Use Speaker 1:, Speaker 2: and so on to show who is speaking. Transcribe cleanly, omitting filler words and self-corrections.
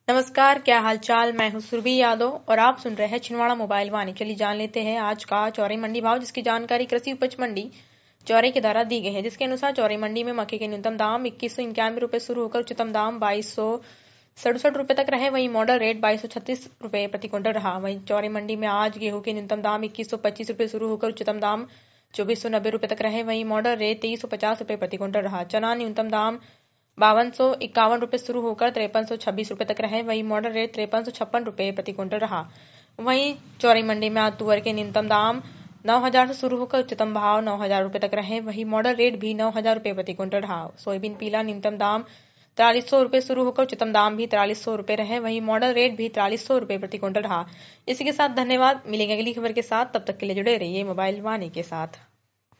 Speaker 1: नमस्कार, क्या हालचाल। मैं हूं सुरभि यादव और आप सुन रहे हैं छिंदवाड़ा मोबाइल वाणी। चलिए जान लेते हैं आज का चौरी मंडी भाव, जिसकी जानकारी कृषि उपज मंडी चौरी के द्वारा दी गई है। जिसके अनुसार चौरी मंडी में मक्के के न्यूनतम दाम 2191 रुपए शुरू होकर उच्चतम दाम 2267 रुपए तक रहे। वहीं मॉडल रेट 2236 रुपए प्रति क्विंटल रहा। वहीं चौरी मंडी में आज गेहूं के न्यूनतम दाम 2125 रुपए शुरू होकर उच्चतम दाम 2490 रुपए तक रहे। वहीं मॉडल रेट 2350 रुपए प्रति क्विंटल रहा। चना न्यूनतम दाम 5251 रुपए शुरू होकर 5326 रुपए तक रहे। वहीं मॉडल रेट 5356 रुपए प्रति क्विंटल रहा। वहीं चौरी मंडी में आज तुअर के न्यूनतम दाम 9000 से शुरू होकर उच्चतम भाव 9000 रुपए तक रहे। वहीं मॉडल रेट भी 9000 रुपए प्रति क्विंटल रहा। सोयाबीन पीला न्यूनतम दाम 4300 रुपए शुरू होकर उच्चतम दाम भी 4300 रुपए रहे। वहीं मॉडल रेट भी 4300 रुपए प्रति क्विंटल रहा। इसी के साथ धन्यवाद। मिलेंगे अगली खबर के साथ, तब तक के लिए जुड़े रहिए मोबाइल वाणी के साथ।